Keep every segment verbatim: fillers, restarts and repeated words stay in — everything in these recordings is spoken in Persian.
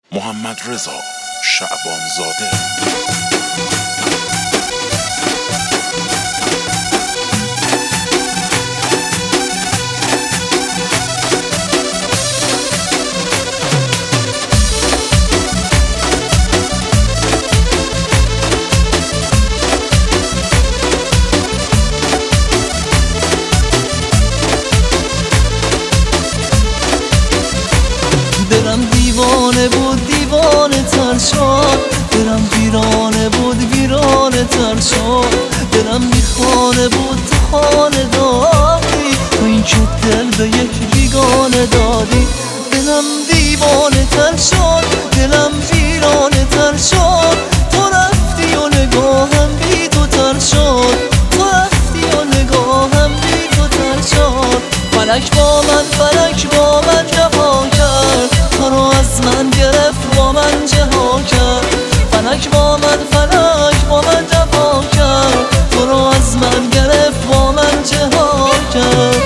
محمد رضا شعبانزاده. دلم دیوانه بود دیوانه تر شد، دلم ویرانه بود ویرانه تر شد، دلم میخانه بود تو خانه دادی، تو این که دل به یک بیگانه دادی. دلم دیوانه تر شد، دلم ویرانه تر شد، تو رفتی و نگاهم بی تو تر شد، تو رفتی و نگاهم بی تو تر شد. فلک با من فلک با من جفا کرد، تو رو از من گرفت با من جها کرد. فلک با من فلک با من جفا کرد، تو رو از من گرفت با من جها کرد.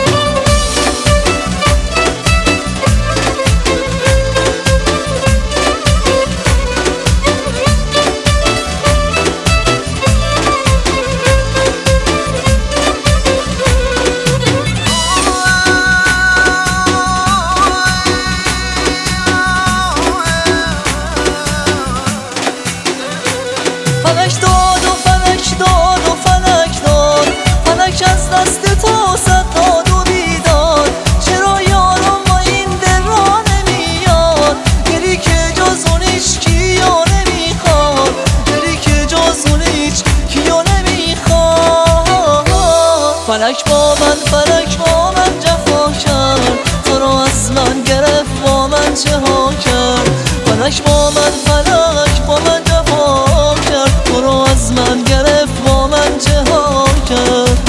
فلک داد و فلک داد و فلک داد، فلک از دست تو صد داد و بیداد. چرا یارم با این دل را نمیاد، دلی که جز اون هیچ کیو نمیخواد، دلی که جز اون هیچ کیو نمیخواد. فلک با من فلک با من جفا کرد، تو رو از من گرفت با من جها کرد. فلک با من فلک با من جفا کرد، تو رو از من گرفت با من جها کرد.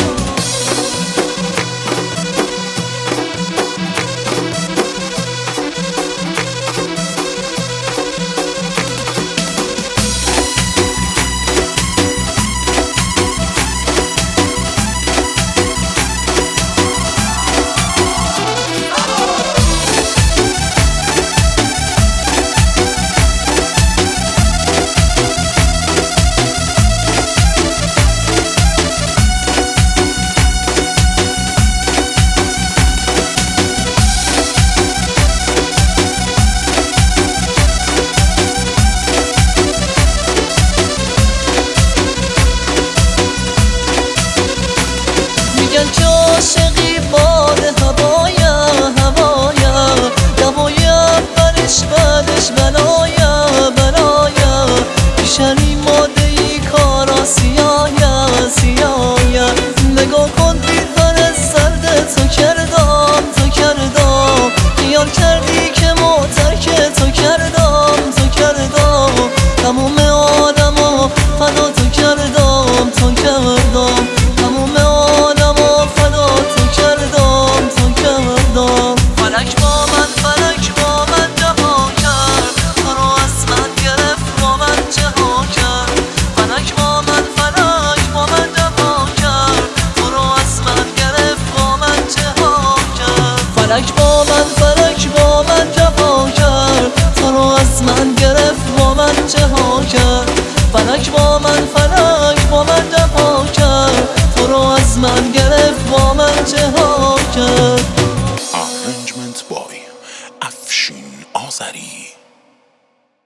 میگن که عاشقی باد هوایا هوایا، دوای اولش بعدش بلایا بلایا. پیشنی ماده ای کارا سیایا سیایا. نگاه کن پیرهن سرد تو کردم تو کردم، خیال کردی که معترک تو کردم تو کردم. تموم آدما فدا تو کردم تو کردم، تموم آدما فدا تو کردم تو کردم. فلک با من فلک با من جفا کرد، تو رو از من گرفت با من جها کرد. فلک با من فلک با من جفا کرد، تو رو از من گرفت با من جها کرد. فلک با من فلک با من جفا کرد، تو رو از من گرفت با من جها کرد. فلک با من فلک با من جفا کرد، تو رو از من گرفت با من جها کرد. Arrangement by افشین آذری.